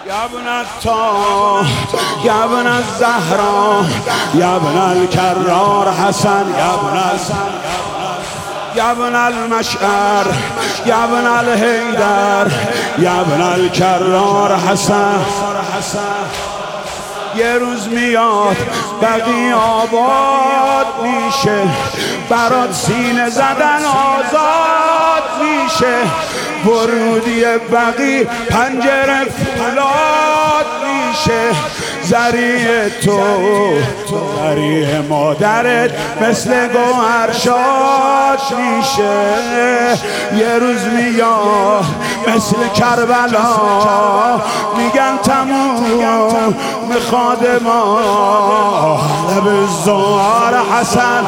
يا ابن الطاهر يا ابن الزهراء يا ابن الكرار حسن يا ابن المشعر يا ابن الهیدر يا ابن الكرار حسن یه روز میاد بقی آباد میشه، برات سینه زدن آزاد میشه. ورودی بقی پنجره فولاد میشه. ذریع تو ذریع مادرت مثل گوهر شاد میشه. یه روز میاد مثل کربلا، میگن تموم میخواد ما لب الزوار حسن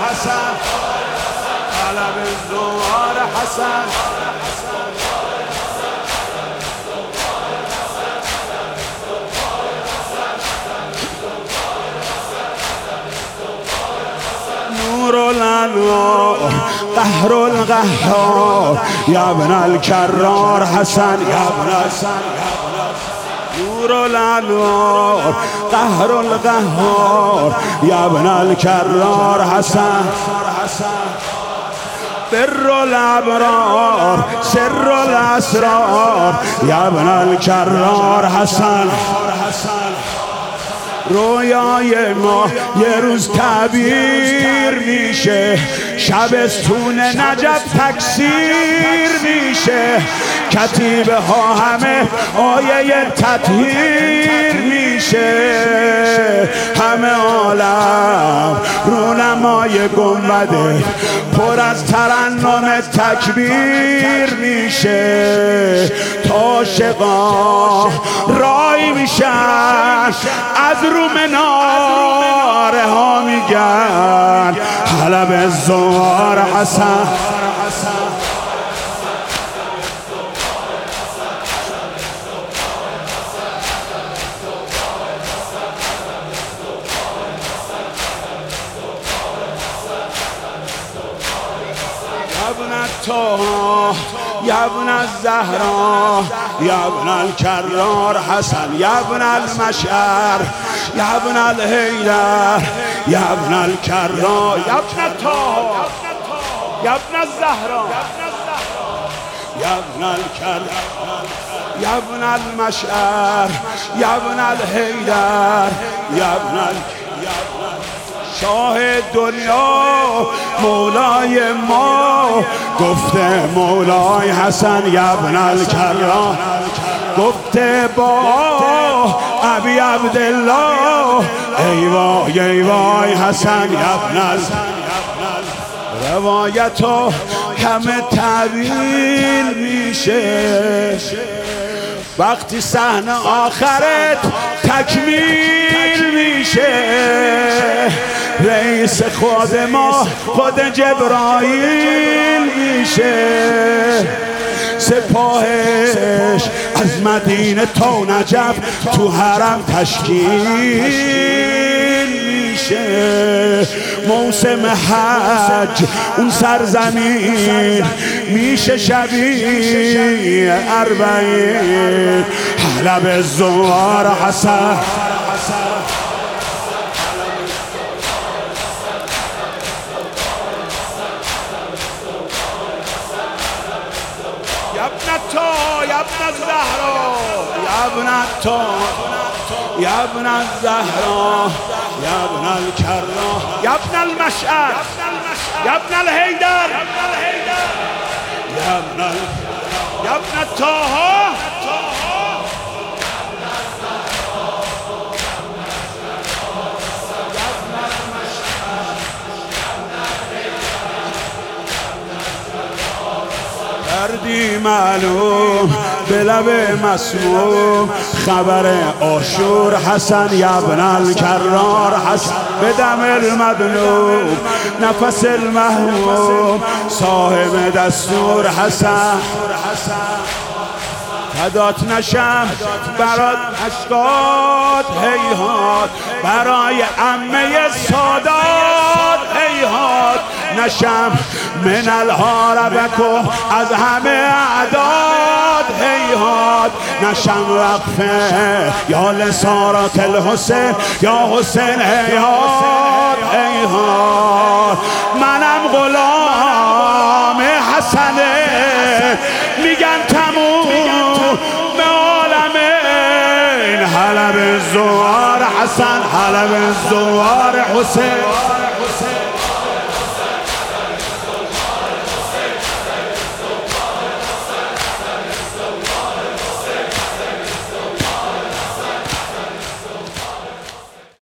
لب الزوار حسن نور الانوار قهر القهار يا ابن الكرار حسن يا ابن حسن نور الانوار قهر القهار يا ابن الكرار حسن بر الابرار سر الاسرار يا ابن الكرار حسن رویای ما یه روز تعبیر میشه، شبستون نجف تکثیر میشه. کتیبه ها همه آیه تطهیر میشه. همه عالم رونمای گنبده پر از ترنم تکبیر میشه. تا عاشقا رای میشن از رو مناره ها میگن حلب الزوار حسن يا ابن الطاهر يا ابن الزهراء يا ابن الكرار حسن يا ابن المشعر يا ابن الهيدر يا ابن الكرار يا ابن الطاهر يا ابن الزهراء يا ابن الكرار يا ابن المشعر يا ابن الهيدر يا ابن شاه دنیا مولای ما گفته مولای حسن یا ابن الکرار گفته با ابی عبدالله ای وای ای وای حسن یا ابن روایتو همه تعبیل میشه. وقتی صحنه آخرت تکمیل میشه، رئیس خود ما خود جبرائیل میشه. سپاهش از مدینه تا نجف تو حرم تشکیل میشه. موسم حج اون سرزمین میشه شبیه اربعین حلب الزوار حسن يا ابن الطاهر يا ابن الزهراء يا ابن الطاهر يا ابن الزهراء يا ابن الكرار يا ابن المشعر يا ابن الهيدر يا ابن الطاهر کردی معلوم به لب مسموم خبر عاشور حسن یا ابن الکرار حسن به دم المظلوم نفس المحموم صاحب دستور حسن فدات نشم برات اشکات هیهات برای عمه سادات هیهات نشم من الهاربکو از همه اعداد هیهات نشم وقفه یا لسارات الحسین یا حسین هیهات هیهات. منم غلام حسنه میگن تموم به عالمین. حلب زوار حسن، حلب زوار حسین.